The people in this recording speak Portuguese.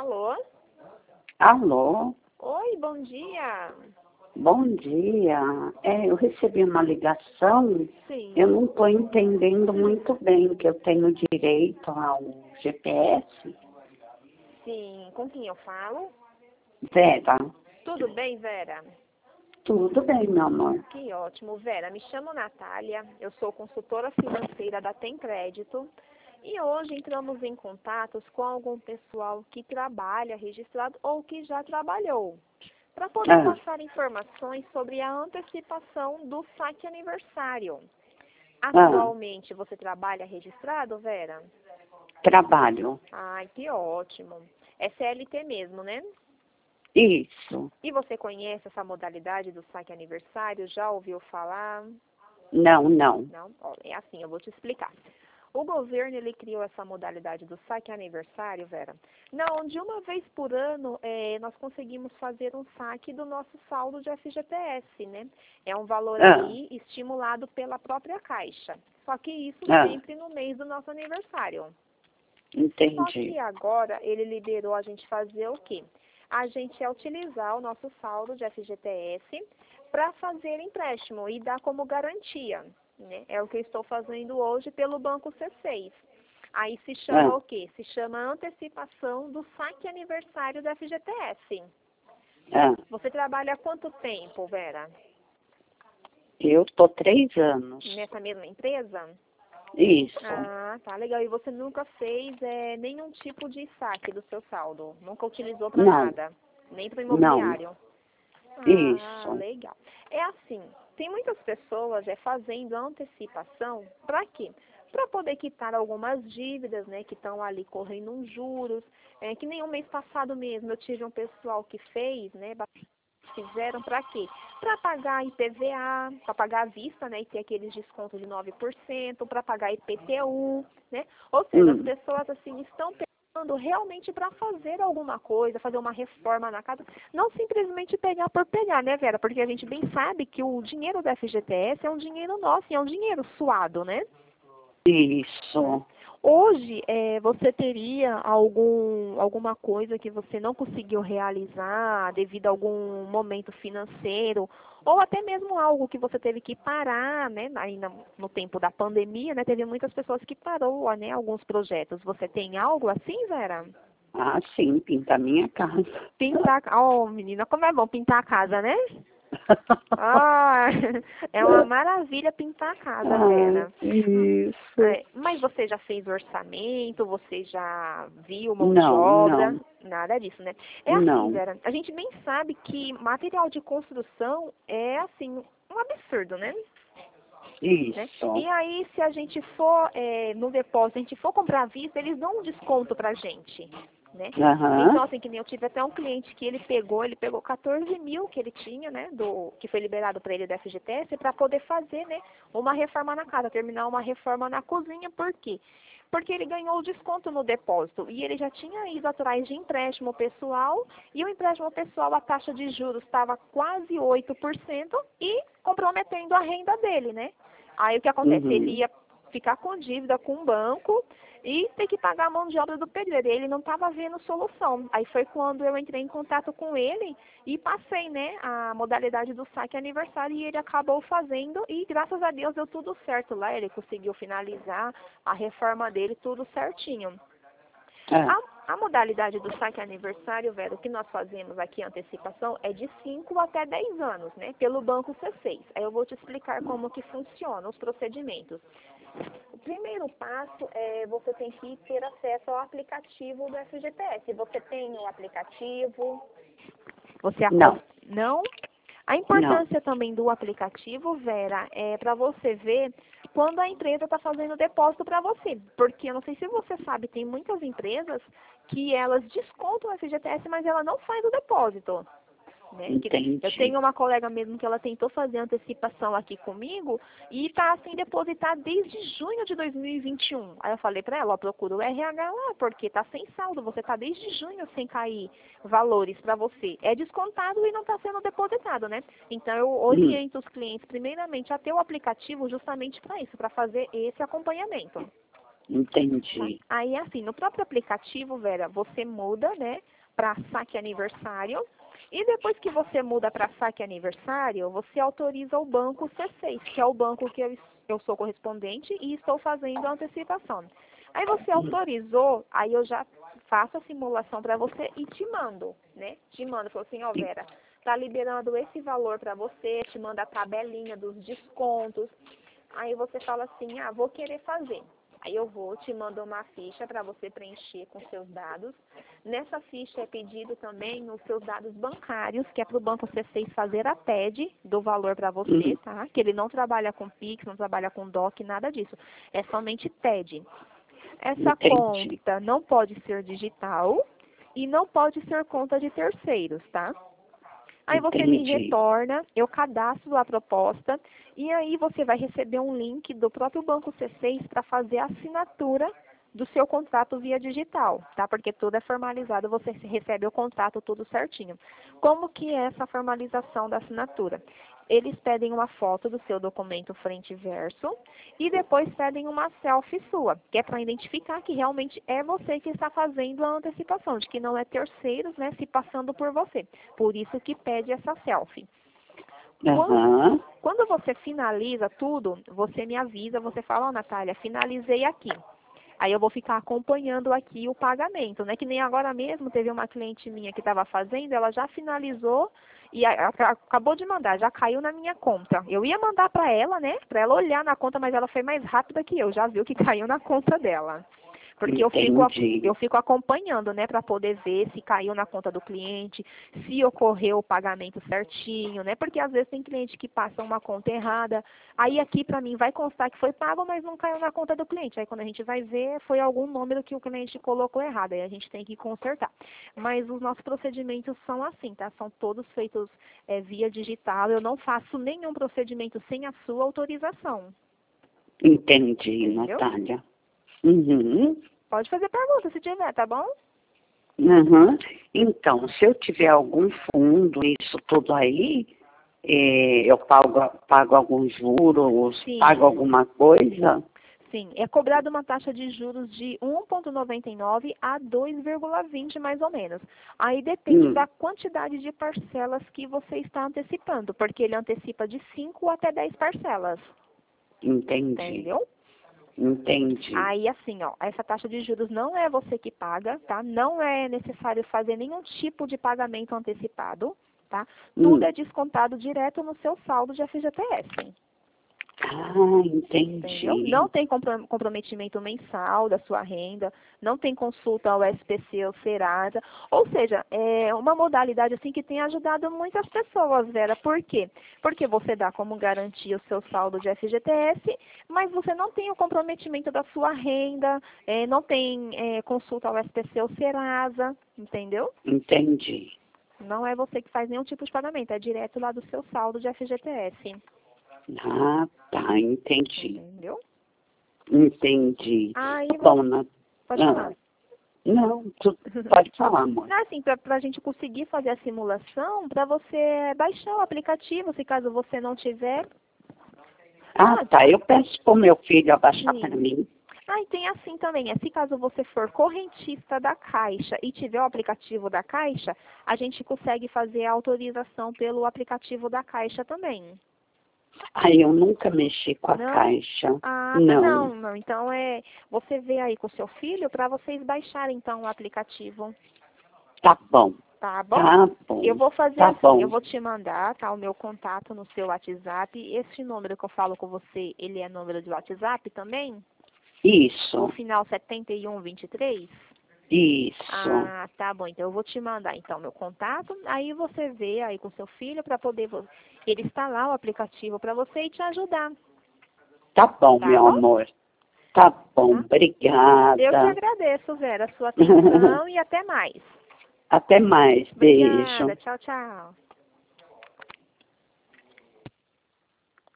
Alô? Alô, Oi, bom dia. bom dia. Eu recebi uma ligação, Sim, eu não estou entendendo muito bem que eu tenho direito ao GPS. sim. Com quem eu falo? Vera, Tudo bem, Vera? tudo bem, meu amor? Que ótimo, Vera. Me chamo Natália, eu sou consultora financeira da Tem Crédito e hoje entramos em contatos com algum pessoal que trabalha registrado ou que já trabalhou, para poder Ah, passar informações sobre a antecipação do saque aniversário. ah, Atualmente você trabalha registrado, Vera? trabalho. Ai, que ótimo. É CLT mesmo, né? Isso. E você conhece essa modalidade do saque aniversário? Já ouviu falar? Não, não. Não? Ó, é assim, eu vou te explicar. O governo, ele criou essa modalidade do saque aniversário, Vera, na onde uma vez por ano nós conseguimos fazer um saque do nosso saldo de FGTS, né? É um valor Ah, aí estimulado pela própria Caixa. Só que isso ah, sempre no mês do nosso aniversário. Só entendi. que agora ele liberou a gente fazer o quê? A gente é utilizar o nosso saldo de FGTS para fazer empréstimo e dar como garantia, né? É o que eu estou fazendo hoje pelo Banco C6. Aí se chama Ah, o quê? Se chama antecipação do saque aniversário da FGTS. ah, Você trabalha há quanto tempo, Vera? eu estou 3 anos. Nessa mesma empresa? Isso. Ah, tá legal. E você nunca fez nenhum tipo de saque do seu saldo? Nunca utilizou para Não, nada? Nem para não. imobiliário? Ah, Isso. legal. É assim, tem muitas pessoas fazendo antecipação para quê? Para poder quitar algumas dívidas, né, que estão ali correndo uns juros. Que nem o mês passado mesmo eu tive um pessoal que fez, né, fizeram para quê? Para pagar IPVA, para pagar à vista, né, e ter aqueles descontos de 9%, para pagar IPTU, né? Ou seja, as Hum, pessoas assim estão pegando realmente para fazer alguma coisa, fazer uma reforma na casa, não simplesmente pegar por pegar, né, Vera? Porque a gente bem sabe que o dinheiro da FGTS é um dinheiro nosso, e é um dinheiro suado, né? Né? isso. Hoje, você teria alguma coisa que você não conseguiu realizar devido a algum momento financeiro, ou até mesmo algo que você teve que parar, né, aí no tempo da pandemia, né, teve muitas pessoas que parou, né, alguns projetos. Você tem algo assim, Vera? Ah, sim, pintar minha casa. Pintar, oh, menina, como é bom pintar a casa, né? Ah, é uma maravilha pintar a casa, Ah, Vera. isso. Mas você já fez orçamento? Você já viu mão de Não, obra? não, Nada disso, né? É assim, não. Vera, a gente bem sabe que material de construção é, assim, um absurdo, né? Isso. E aí, se a gente for no depósito, a gente for comprar à vista, eles dão um desconto pra gente, né? Aham. Então, assim, que nem eu tive até um cliente que ele pegou 14 mil que ele tinha, né, que foi liberado para ele da FGTS, para poder fazer, né, uma reforma na casa, terminar uma reforma na cozinha, por quê? Porque ele ganhou o desconto no depósito e ele já tinha ido atrás de empréstimo pessoal e o empréstimo pessoal, a taxa de juros estava quase 8% e comprometendo a renda dele, né? Aí o que acontece? Ele Uhum. ia ficar com dívida com o banco e ter que pagar a mão de obra do pedreiro. Ele não estava vendo solução. Aí foi quando eu entrei em contato com ele e passei, né, a modalidade do saque aniversário e ele acabou fazendo e graças a Deus deu tudo certo lá. Ele conseguiu finalizar a reforma dele tudo certinho. Ah, A modalidade do saque aniversário, Vera, o que nós fazemos aqui, a antecipação, é de 5 até 10 anos, né? Pelo Banco C6. Aí eu vou te explicar como que funciona os procedimentos. O primeiro passo é você tem que ter acesso ao aplicativo do FGTS. Você tem o aplicativo? Você não, não? A não. importância também do aplicativo, Vera, é para você ver quando a empresa está fazendo o depósito para você. Porque eu não sei se você sabe, tem muitas empresas que elas descontam o FGTS, mas ela não faz o depósito. Né? Eu Entendi. tenho uma colega mesmo que ela tentou fazer antecipação aqui comigo e está assim depositar desde junho de 2021. Aí eu falei para ela, ó, procura o RH lá, porque está sem saldo, você está desde junho sem cair valores para você. É descontado e não está sendo depositado, né? Então eu Hum, oriento os clientes primeiramente a ter o aplicativo justamente para isso, para fazer esse acompanhamento. Tá? entendi. Aí, assim, no próprio aplicativo, Vera, você muda, né, para saque aniversário. E depois que você muda para saque aniversário, você autoriza o banco C6, que é o banco que eu sou correspondente e estou fazendo a antecipação. Aí você autorizou, aí eu já faço a simulação para você e te mando, né? Te mando, falo assim, ó Vera, tá liberando esse valor para você, te manda a tabelinha dos descontos. Aí você fala assim, ah, vou querer fazer. Aí eu vou, te mando uma ficha para você preencher com seus dados. Nessa ficha é pedido também os seus dados bancários, que é para o Banco C6 fazer a TED do valor para você, tá? Que ele não trabalha com Pix, não trabalha com DOC, nada disso. É somente TED. Essa conta não pode ser digital e não pode ser conta de terceiros, tá? Aí você me retorna, eu cadastro a proposta e aí você vai receber um link do próprio Banco C6 para fazer a assinatura do seu contrato via digital, tá? Porque tudo é formalizado, você recebe o contrato tudo certinho. Como que é essa formalização da assinatura? Eles pedem uma foto do seu documento frente e verso e depois pedem uma selfie sua, que é para identificar que realmente é você que está fazendo a antecipação, de que não é terceiros, né, se passando por você. Por isso que pede essa selfie. Quando você finaliza tudo, você me avisa, você fala, ó, Natália, finalizei aqui. Aí eu vou ficar acompanhando aqui o pagamento, né? Que nem agora mesmo teve uma cliente minha que estava fazendo, ela já finalizou e acabou de mandar, já caiu na minha conta. Eu ia mandar para ela, né? Para ela olhar na conta, mas ela foi mais rápida que eu, já viu que caiu na conta dela. Porque eu fico acompanhando, né, para poder ver se caiu na conta do cliente, se ocorreu o pagamento certinho, né? Porque às vezes tem cliente que passa uma conta errada, aí aqui para mim vai constar que foi pago, mas não caiu na conta do cliente. Aí quando a gente vai ver, foi algum número que o cliente colocou errado, aí a gente tem que consertar. Mas os nossos procedimentos são assim, tá? São todos feitos via digital, eu não faço nenhum procedimento sem a sua autorização. Entendi, Natália. Pode fazer pergunta se tiver, tá bom? Então, se eu tiver algum fundo, isso tudo aí, eu pago alguns juros, Sim. Pago alguma coisa? Sim, é cobrada uma taxa de juros de 1,99 a 2,20 mais ou menos. Aí depende da quantidade de parcelas que você está antecipando, porque ele antecipa de 5 até 10 parcelas. Entendi. Entendeu? Entendi. Aí, assim, ó, essa taxa de juros não é você que paga, tá? Não é necessário fazer nenhum tipo de pagamento antecipado, tá? Tudo é descontado direto no seu saldo de FGTS. Entendi. Entendeu? Não tem comprometimento mensal da sua renda, não tem consulta ao SPC ou Serasa. Ou seja, é uma modalidade assim que tem ajudado muitas pessoas, Vera. Por quê? Porque você dá como garantia o seu saldo de FGTS, mas você não tem o comprometimento da sua renda, não tem consulta ao SPC ou Serasa, entendeu? Entendi. Não é você que faz nenhum tipo de pagamento, é direto lá do seu saldo de FGTS. Tá, entendi. Entendeu? Entendi. Aí Bom, pode falar. Não, pode falar, amor. Assim, para a gente conseguir fazer a simulação, para você baixar o aplicativo, se caso você não tiver. Tá, eu peço para o meu filho abaixar para mim. E tem assim também, se caso você for correntista da Caixa e tiver o aplicativo da Caixa, a gente consegue fazer a autorização pelo aplicativo da Caixa também. Eu nunca mexi com a Caixa. Não. Então, você vê aí com o seu filho para vocês baixarem, então, o aplicativo. Tá bom. Tá bom? Tá bom. Eu vou fazer eu vou te mandar, tá, o meu contato no seu WhatsApp. Esse número que eu falo com você, ele é número de WhatsApp também? Isso. No final 7123? Isso. Tá bom. Então, eu vou te mandar, então, meu contato. Aí você vê aí com seu filho para poder ele instalar o aplicativo para você e te ajudar. Tá bom, meu amor. Tá bom, obrigada. Eu que agradeço, Vera, a sua atenção e até mais. Até mais. Obrigada. Beijo. Tchau, tchau.